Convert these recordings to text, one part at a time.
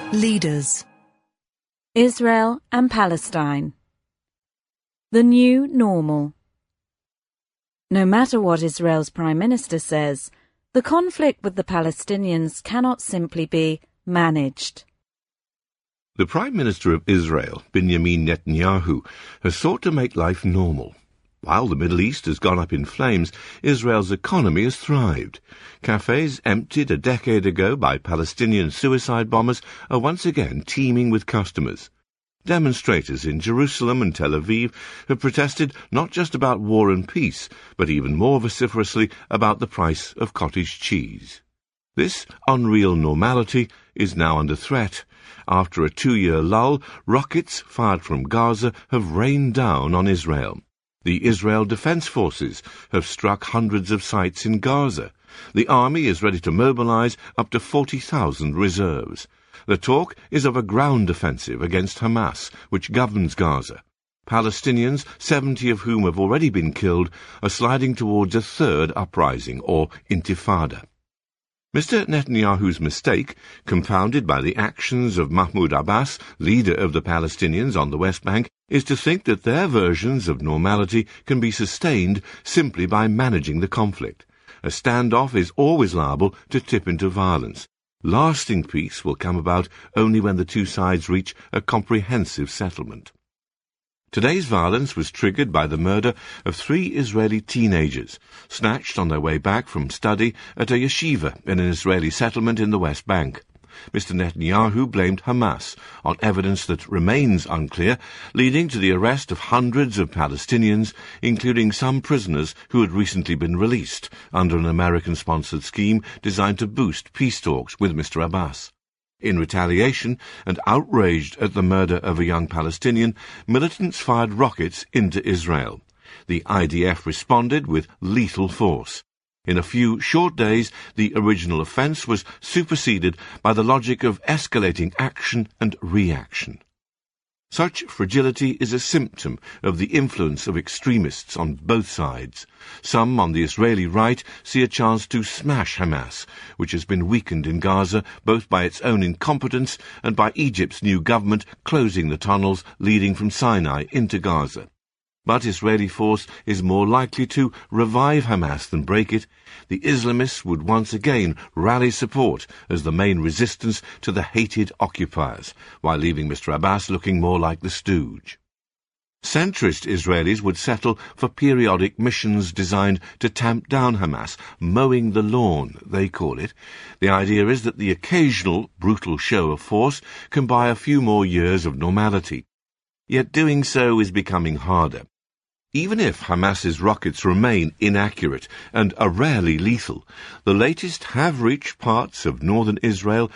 Leaders. Israel and Palestine. The new normal. No matter what Israel's Prime Minister says, the conflict with the Palestinians cannot simply be managed. The Prime Minister of Israel, Benjamin Netanyahu, has sought to make life normal. While the Middle East has gone up in flames, Israel's economy has thrived. Cafes emptied a decade ago by Palestinian suicide bombers are once again teeming with customers. Demonstrators in Jerusalem and Tel Aviv have protested not just about war and peace, but even more vociferously about the price of cottage cheese. This unreal normality is now under threat. After a 2-year lull, rockets fired from Gaza have rained down on Israel. The Israel Defense Forces have struck hundreds of sites in Gaza. The army is ready to mobilize up to 40,000 reserves. The talk is of a ground offensive against Hamas, which governs Gaza. Palestinians, 70 of whom have already been killed, are sliding towards a third uprising, or intifada. Mr. Netanyahu's mistake, compounded by the actions of Mahmoud Abbas, leader of the Palestinians on the West Bank, is to think that their versions of normality can be sustained simply by managing the conflict. A standoff is always liable to tip into violence. Lasting peace will come about only when the two sides reach a comprehensive settlement. Today's violence was triggered by the murder of 3 Israeli teenagers, snatched on their way back from study at a yeshiva in an Israeli settlement in the West Bank. Mr. Netanyahu blamed Hamas on evidence that remains unclear, leading to the arrest of hundreds of Palestinians, including some prisoners who had recently been released under an American-sponsored scheme designed to boost peace talks with Mr. Abbas. In retaliation, and outraged at the murder of a young Palestinian, militants fired rockets into Israel. The IDF responded with lethal force. In a few short days, the original offence was superseded by the logic of escalating action and reaction. Such fragility is a symptom of the influence of extremists on both sides. Some on the Israeli right see a chance to smash Hamas, which has been weakened in Gaza both by its own incompetence and by Egypt's new government closing the tunnels leading from Sinai into Gaza. But Israeli force is more likely to revive Hamas than break it. The Islamists would once again rally support as the main resistance to the hated occupiers, while leaving Mr. Abbas looking more like the stooge. Centrist Israelis would settle for periodic missions designed to tamp down Hamas, mowing the lawn, they call it. The idea is that the occasional brutal show of force can buy a few more years of normality. Yet doing so is becoming harder. Even if Hamas's rockets remain inaccurate and are rarely lethal, the latest have reached parts of northern Israel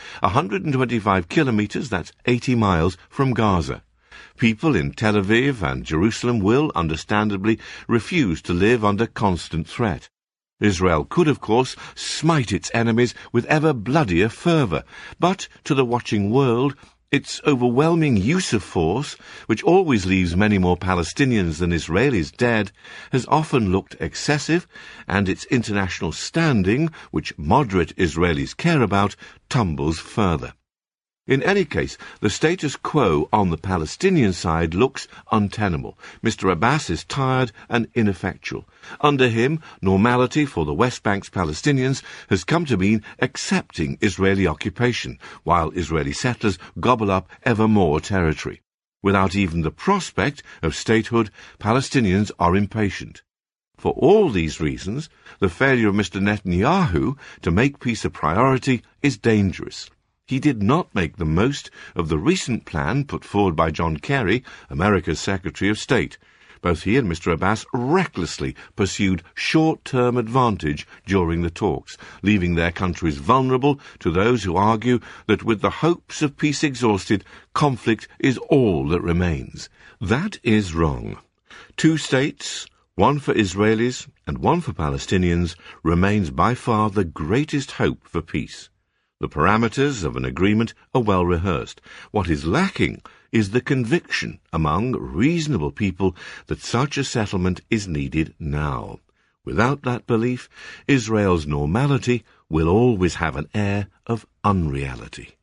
125 kilometers, that's 80 miles, from Gaza. People in Tel Aviv and Jerusalem will, understandably, refuse to live under constant threat. Israel could, of course, smite its enemies with ever bloodier fervour, but to the watching world, its overwhelming use of force, which always leaves many more Palestinians than Israelis dead, has often looked excessive, and its international standing, which moderate Israelis care about, tumbles further. In any case, the status quo on the Palestinian side looks untenable. Mr. Abbas is tired and ineffectual. Under him, normality for the West Bank's Palestinians has come to mean accepting Israeli occupation, while Israeli settlers gobble up ever more territory. Without even the prospect of statehood, Palestinians are impatient. For all these reasons, the failure of Mr. Netanyahu to make peace a priority is dangerous. He did not make the most of the recent plan put forward by John Kerry, America's Secretary of State. Both he and Mr. Abbas recklessly pursued short-term advantage during the talks, leaving their countries vulnerable to those who argue that with the hopes of peace exhausted, conflict is all that remains. That is wrong. 2 states, one for Israelis and one for Palestinians, remains by far the greatest hope for peace. The parameters of an agreement are well rehearsed. What is lacking is the conviction among reasonable people that such a settlement is needed now. Without that belief, Israel's normality will always have an air of unreality.